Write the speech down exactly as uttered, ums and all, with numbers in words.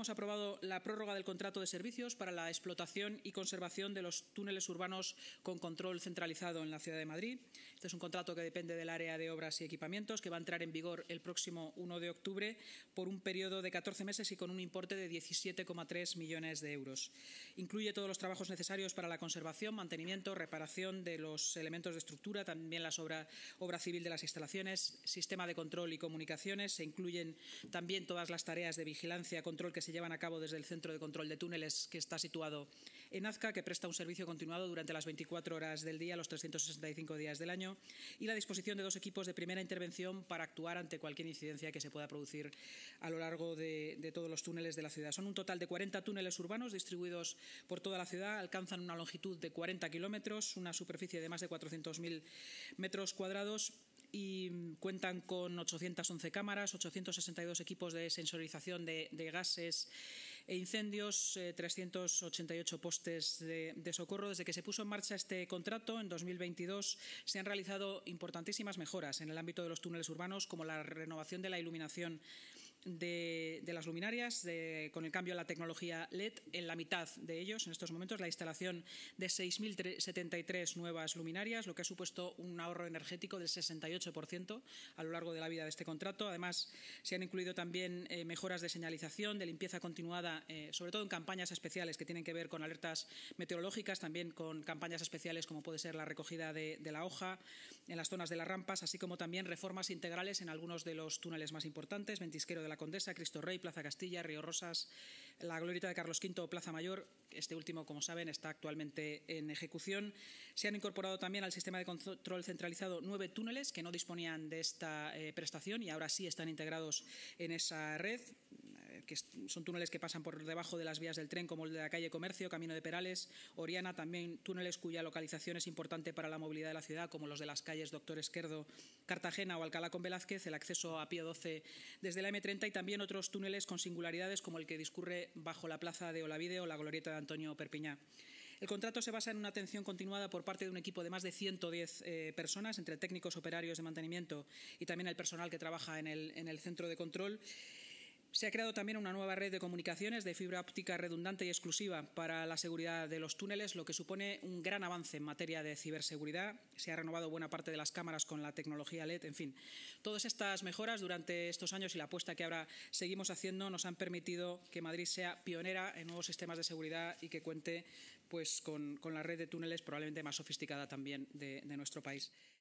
hemos aprobado la prórroga del contrato de servicios para la explotación y conservación de los túneles urbanos con control centralizado en la ciudad de Madrid. Este es un contrato que depende del área de obras y equipamientos, que va a entrar en vigor el próximo uno de octubre por un periodo de catorce meses y con un importe de diecisiete coma tres millones de euros. Incluye todos los trabajos necesarios para la conservación, mantenimiento, reparación de los elementos de estructura, también la obra, obra civil de las instalaciones, sistema de control y comunicaciones. Se incluyen también todas las tareas de vigilancia y control que se llevan a cabo desde el Centro de Control de Túneles, que está situado en Azca, que presta un servicio continuado durante las veinticuatro horas del día, los trescientos sesenta y cinco días del año, y la disposición de dos equipos de primera intervención para actuar ante cualquier incidencia que se pueda producir a lo largo de, de todos los túneles de la ciudad. Son un total de cuarenta túneles urbanos distribuidos por toda la ciudad, alcanzan una longitud de cuarenta kilómetros, una superficie de más de cuatrocientos mil metros cuadrados, y cuentan con ochocientas once cámaras, ochocientos sesenta y dos equipos de sensorización de, de gases e incendios, eh, trescientos ochenta y ocho postes de, de socorro. Desde que se puso en marcha este contrato en dos mil veintidós se han realizado importantísimas mejoras en el ámbito de los túneles urbanos, como la renovación de la iluminación De, de las luminarias, de, con el cambio a la tecnología L E D en la mitad de ellos. En estos momentos, la instalación de seis mil setenta y tres nuevas luminarias, lo que ha supuesto un ahorro energético del sesenta y ocho por ciento a lo largo de la vida de este contrato. Además, se han incluido también eh, mejoras de señalización, de limpieza continuada, eh, sobre todo en campañas especiales que tienen que ver con alertas meteorológicas, también con campañas especiales como puede ser la recogida de, de la hoja en las zonas de las rampas, así como también reformas integrales en algunos de los túneles más importantes: Ventisquero de la Condesa, Cristo Rey, Plaza Castilla, Río Rosas, la Glorieta de Carlos quinto, Plaza Mayor. Este último, como saben, está actualmente en ejecución. Se han incorporado también al sistema de control centralizado nueve túneles que no disponían de esta eh, prestación y ahora sí están integrados en esa red, eh, que son túneles que pasan por debajo de las vías del tren, como el de la calle Comercio, Camino de Perales, Oriana. También túneles cuya localización es importante para la movilidad de la ciudad, como los de las calles Doctor Esquerdo, Cartagena o Alcalá con Velázquez, el acceso a Pío doce desde la eme treinta, y también otros túneles con singularidades como el que discurre bajo la plaza de Olavide o la glorieta de Antonio Perpiñá. El contrato se basa en una atención continuada por parte de un equipo de más de ciento diez eh, personas, entre técnicos, operarios de mantenimiento y también el personal que trabaja en el, en el centro de control. Se ha creado también una nueva red de comunicaciones de fibra óptica redundante y exclusiva para la seguridad de los túneles, lo que supone un gran avance en materia de ciberseguridad. Se ha renovado buena parte de las cámaras con la tecnología L E D. En fin, todas estas mejoras durante estos años y la apuesta que ahora seguimos haciendo nos han permitido que Madrid sea pionera en nuevos sistemas de seguridad y que cuente pues, con, con la red de túneles probablemente más sofisticada también de, de nuestro país.